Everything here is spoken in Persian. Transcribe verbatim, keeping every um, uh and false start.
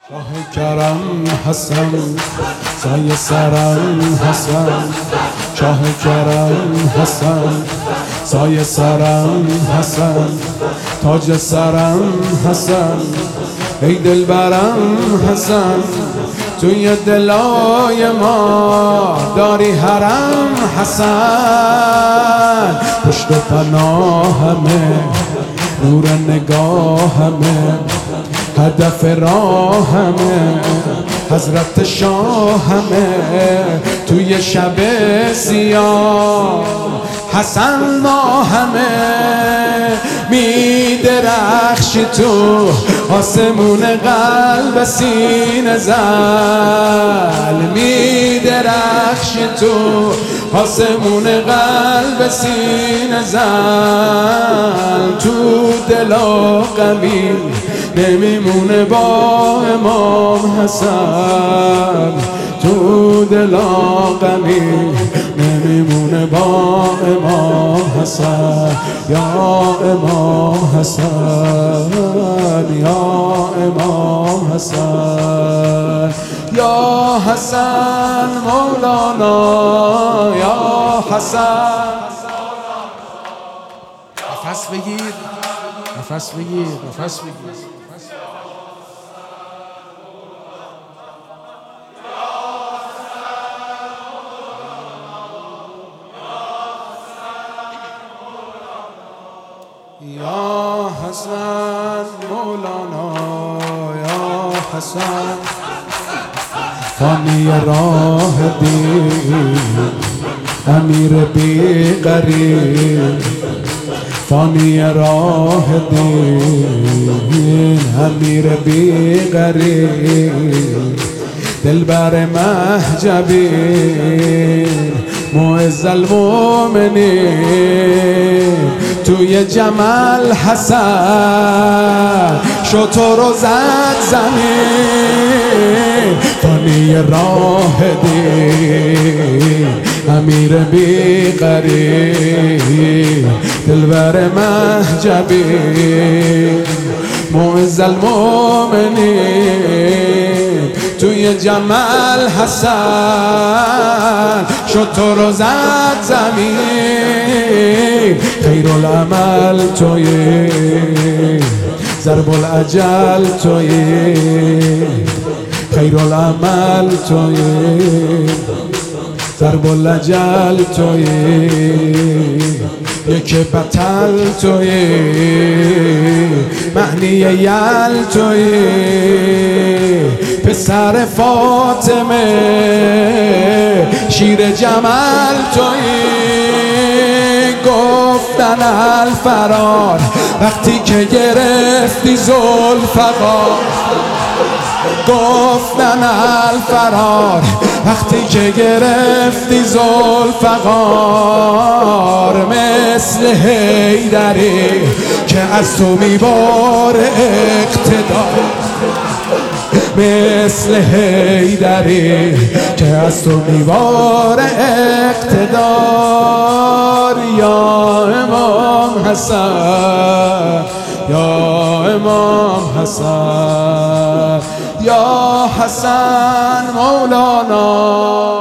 شاه کرم حسن سایه سرم حسن شاه کرم حسن سایه سرم حسن تاج سرم حسن ای دلبرم حسن توی دلای ما داری حرم حسن پشت پناهمه نور نگاهمه هدف راهمه حضرت شاهمه توی شب سیاه حسن ماهمه می درخشی تو آسمون قلب سینه زل می درخشی تو آسمون قلب سینه زل تو دلا غمی نمیمونه با امام حسن تو دلا غمی نمیمونه با امام حسن یا امام حسن یا امام حسن یا حسن مولانا یا حسن. نفس بگیر نفس بگیر نفس بگیر یا حسن مولانا یا حسن فانی راه دین امیر بی غریب فانی راه دین امیر بی غریب دلبر مهجبین معز المؤمنین توی جمال حسن شطور و زد زمین فانی راه دین امیر بی غریب دلبر مهجبین معز المؤمنین توی جمال حسن شطور و زد زمین خیر العمل توی ضرب الاجل توی خیر العمل توی ضرب الاجل توی یک بطل توی معنی یل توی پسر فاطمه شیر جمال توی گفتن الفرار وقتی که گرفتی ذوالفقار گفتن الفرار وقتی که گرفتی ذوالفقار مثل حیدری که از تو میباره اقتدار مثل حیدری که از تو میباره اقتدار یا امام حسن یا امام حسن یا حسن مولانا